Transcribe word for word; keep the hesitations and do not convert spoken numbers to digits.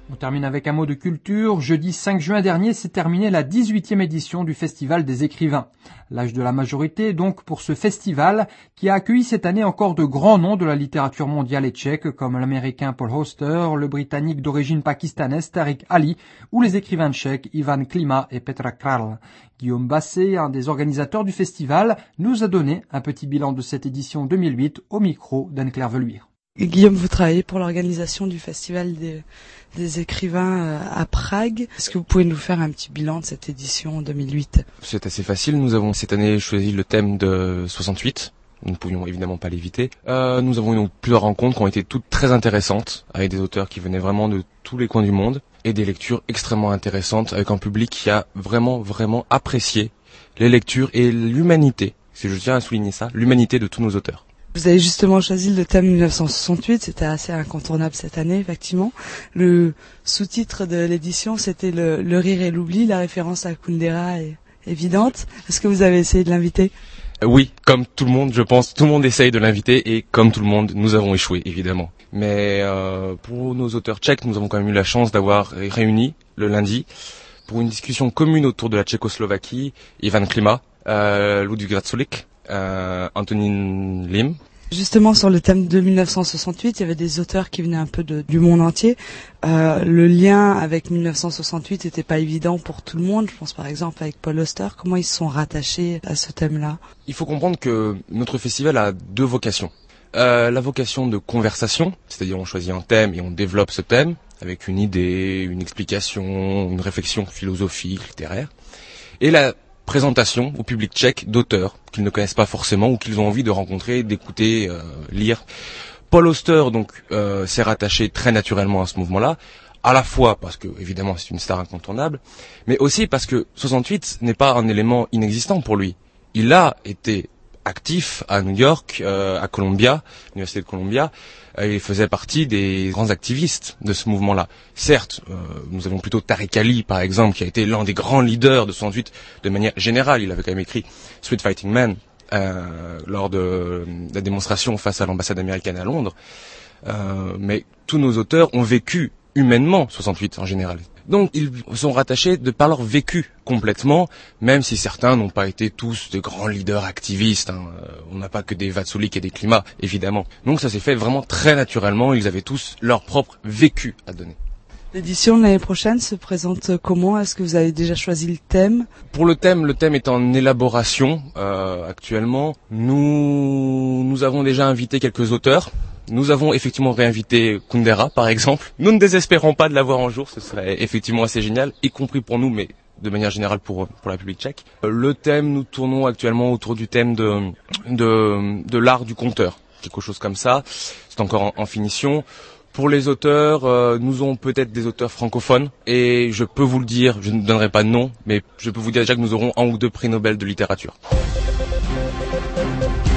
On termine avec un mot de culture. Jeudi cinq juin dernier s'est terminée la dix-huitième édition du Festival des écrivains. L'âge de la majorité donc pour ce festival qui a accueilli cette année encore de grands noms de la littérature mondiale et tchèque comme l'américain Paul Auster, le britannique d'origine pakistanaise Tariq Ali ou les écrivains tchèques Ivan Klima et Petra Král. Guillaume Basset, un des organisateurs du festival, nous a donné un petit bilan de cette édition deux mille huit au micro d'Anne-Claire Veluire. Guillaume, vous travaillez pour l'organisation du Festival des, des écrivains à Prague. Est-ce que vous pouvez nous faire un petit bilan de cette édition deux mille huit ? C'est assez facile. Nous avons cette année choisi le thème de soixante-huit. Nous ne pouvions évidemment pas l'éviter. Euh, nous avons eu donc plusieurs rencontres qui ont été toutes très intéressantes, avec des auteurs qui venaient vraiment de tous les coins du monde, et des lectures extrêmement intéressantes, avec un public qui a vraiment, vraiment apprécié les lectures et l'humanité. Si je tiens à souligner ça, l'humanité de tous nos auteurs. Vous avez justement choisi le thème mille neuf cent soixante-huit, c'était assez incontournable cette année, effectivement. Le sous-titre de l'édition, c'était le, le rire et l'oubli, la référence à Kundera est évidente. Est-ce que vous avez essayé de l'inviter ? euh, Oui, comme tout le monde, je pense, tout le monde essaye de l'inviter, et comme tout le monde, nous avons échoué, évidemment. Mais euh, pour nos auteurs tchèques, nous avons quand même eu la chance d'avoir réuni, le lundi, pour une discussion commune autour de la Tchécoslovaquie, Ivan Klima, euh, Ludvík Racoulik, Euh, Antonín Lim. Justement, sur le thème de mille neuf cent soixante-huit, il y avait des auteurs qui venaient un peu de, du monde entier. Euh, le lien avec mille neuf cent soixante-huit n'était pas évident pour tout le monde. Je pense par exemple avec Paul Auster. Comment ils se sont rattachés à ce thème-là ? Il faut comprendre que notre festival a deux vocations. Euh, la vocation de conversation, c'est-à-dire on choisit un thème et on développe ce thème avec une idée, une explication, une réflexion philosophique, littéraire. Et la présentation au public tchèque d'auteurs qu'ils ne connaissent pas forcément ou qu'ils ont envie de rencontrer, d'écouter, euh, lire. Paul Auster donc euh, s'est rattaché très naturellement à ce mouvement-là, à la fois parce que évidemment c'est une star incontournable, mais aussi parce que soixante-huit n'est pas un élément inexistant pour lui. Il a été actif à New York, euh, à Columbia, l'université de Columbia. Euh, il faisait partie des grands activistes de ce mouvement-là. Certes, euh, nous avons plutôt Tariq Ali, par exemple, qui a été l'un des grands leaders de soixante-huit de manière générale. Il avait quand même écrit Street Fighting Man euh, lors de, de la démonstration face à l'ambassade américaine à Londres. Euh, mais tous nos auteurs ont vécu humainement soixante-huit en général. Donc ils sont rattachés de par leur vécu complètement, même si certains n'ont pas été tous de grands leaders activistes. Hein. On n'a pas que des Racoulik et des Klima, évidemment. Donc ça s'est fait vraiment très naturellement, ils avaient tous leur propre vécu à donner. L'édition de l'année prochaine se présente comment ? Est-ce que vous avez déjà choisi le thème ? Pour le thème, le thème est en élaboration euh, actuellement. Nous, nous avons déjà invité quelques auteurs. Nous avons effectivement réinvité Kundera, par exemple. Nous ne désespérons pas de l'avoir un jour, ce serait effectivement assez génial, y compris pour nous, mais de manière générale pour pour la public tchèque. Le thème, nous tournons actuellement autour du thème de de, de l'art du conteur, quelque chose comme ça. C'est encore en, en finition. Pour les auteurs, euh, nous aurons peut-être des auteurs francophones, et je peux vous le dire, je ne donnerai pas de nom, mais je peux vous dire déjà que nous aurons un ou deux prix Nobel de littérature.